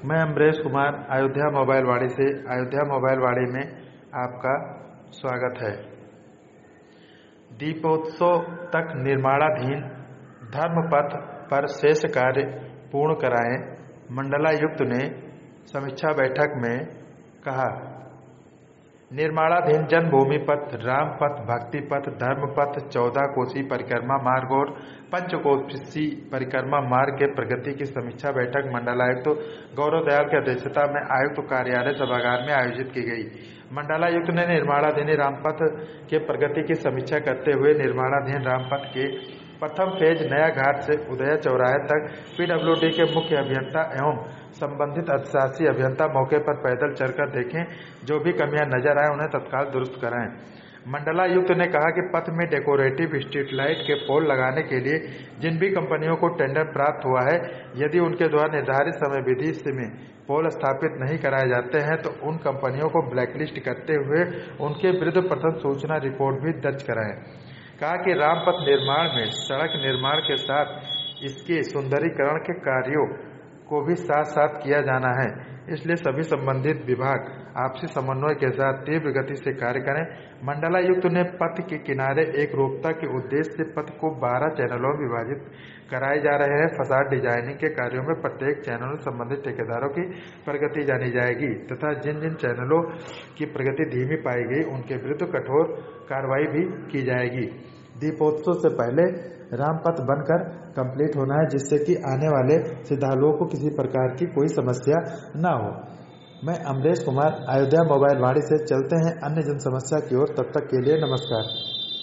मैं अमरेश कुमार अयोध्या मोबाइल वाड़ी से अयोध्या मोबाइल वाड़ी में आपका स्वागत है। दीपोत्सव तक निर्माणाधीन धर्मपथ पर शेष कार्य पूर्ण कराएं, मंडलायुक्त ने समीक्षा बैठक में कहा। निर्माणाधीन जन्मभूमि पथ, राम पथ, भक्ति पथ, धर्म पथ, 14 कोसी परिक्रमा मार्ग और पंचकोसी परिक्रमा मार्ग के प्रगति की समीक्षा बैठक मंडलायुक्त गौरव दयाल की अध्यक्षता में आयुक्त कार्यालय सभागार में आयोजित की गई। मंडलायुक्त ने निर्माणाधीन रामपथ के प्रगति की समीक्षा करते हुए निर्माणाधीन रामपथ के प्रथम फेज नया घाट से उदया चौराहे तक पीडब्ल्यूडी के मुख्य अभियंता एवं संबंधित अधिशासी अभियंता मौके पर पैदल चलकर देखें, जो भी कमियां नजर आए उन्हें तत्काल दुरुस्त कराएं। मंडलायुक्त ने कहा कि पथ में डेकोरेटिव स्ट्रीट लाइट के पोल लगाने के लिए जिन भी कंपनियों को टेंडर प्राप्त हुआ है, यदि उनके द्वारा निर्धारित समय विधि में पोल स्थापित नहीं कराए जाते हैं तो उन कंपनियों को ब्लैकलिस्ट करते हुए उनके विरुद्ध प्रथम सूचना रिपोर्ट भी दर्ज कराएं। कहा कि रामपथ निर्माण में सड़क निर्माण के साथ इसके सुंदरीकरण के कार्यों को भी साथ साथ किया जाना है, इसलिए सभी संबंधित विभाग आपसी समन्वय के साथ तीव्र गति से कार्य करें। मंडलायुक्त ने पथ के किनारे एकरूपता के उद्देश्य से पथ को 12 चैनलों में विभाजित कराए जा रहे हैं। फसाड डिजाइनिंग के कार्यों में प्रत्येक चैनल से संबंधित ठेकेदारों की प्रगति जानी जाएगी तथा जिन जिन चैनलों की प्रगति धीमी पाई गई उनके विरुद्ध कठोर कार्रवाई भी की जाएगी। दीपोत्सव से पहले रामपथ बनकर कंप्लीट होना है, जिससे कि आने वाले श्रद्धालुओं को किसी प्रकार की कोई समस्या न हो। मैं अमरेश कुमार अयोध्या मोबाइल वाड़ी से चलते हैं अन्य जन समस्या की ओर। तब तक के लिए नमस्कार।